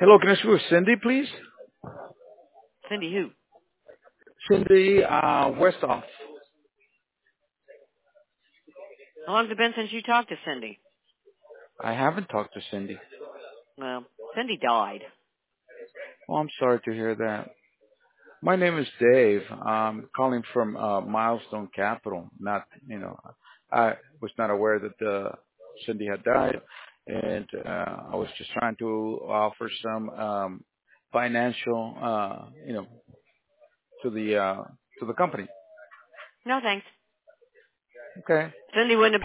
Hello, can I speak with Cindy, please? Cindy who? Cindy Westhoff. How long's it been since you talked to Cindy? I haven't talked to Cindy. Well, Cindy died. Oh, I'm sorry to hear that. My name is Dave. I'm calling from Milestone Capital. I was not aware that Cindy had died, and I was just trying to offer some financial, to the company. No thanks. Okay. Cindy wouldn't have